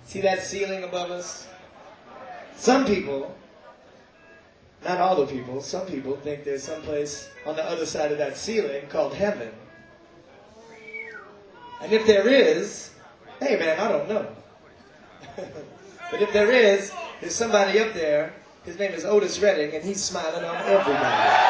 See that ceiling above us? Some people, not all the people, some people think there's someplace on the other side of that ceiling called heaven. And if there is, hey man, I don't know. But if there is, there's somebody up there. His name is Otis Redding, and he's smiling on everybody.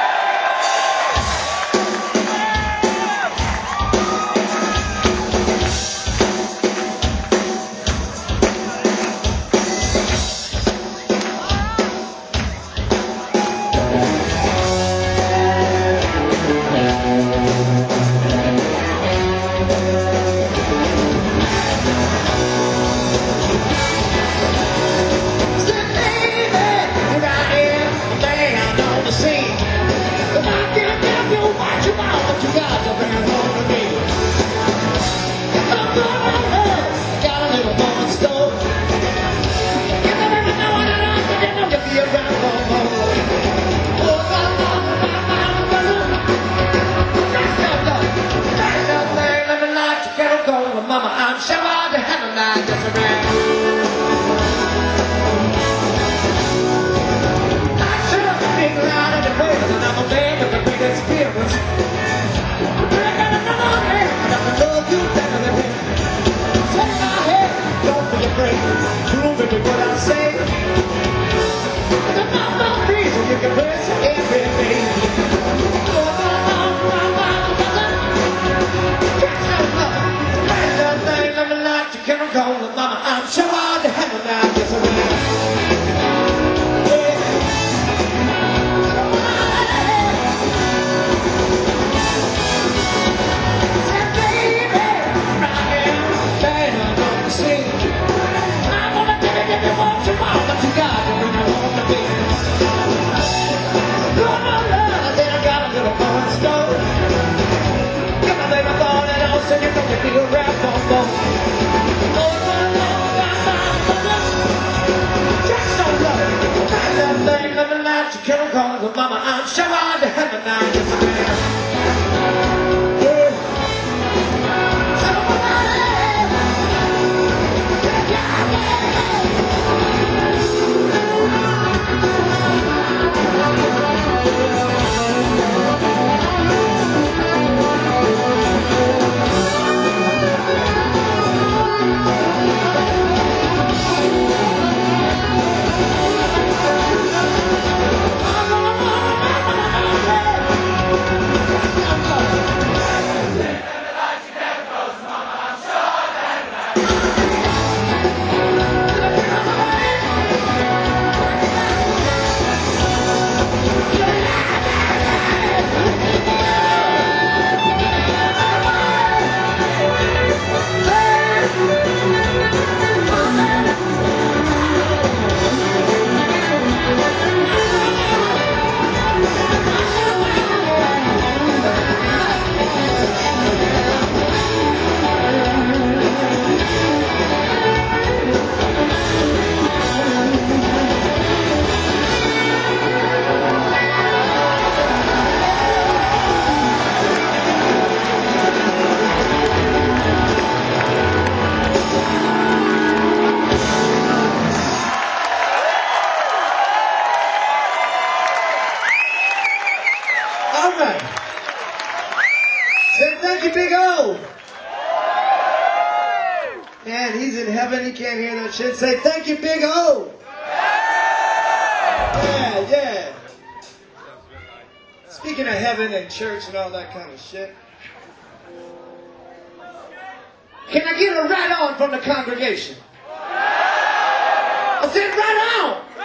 Mama, I'm sure I'll be having that just around. I should have been out of the way, and I'm a man with a big experience. I got another man, and I love you better than him. Take my head, don't be afraid, prove it with what I say. The mama reason you can bless everything. Mama, I'm sure I'll be having that just Said, baby, right here, bang on the scene. I'm gonna give you what you want, but you got to bring it home to me. Lord, my love, I said I got a little more in store. Get my baby born and all, so you know you feel right on board. Mama, I'm sure I'll be having that just Big O. Man, he's in heaven. He can't hear that shit. Say, thank you, Big O. Yeah, yeah. Speaking of heaven and church and all that kind of shit, can I get a right on from the congregation? I said right on.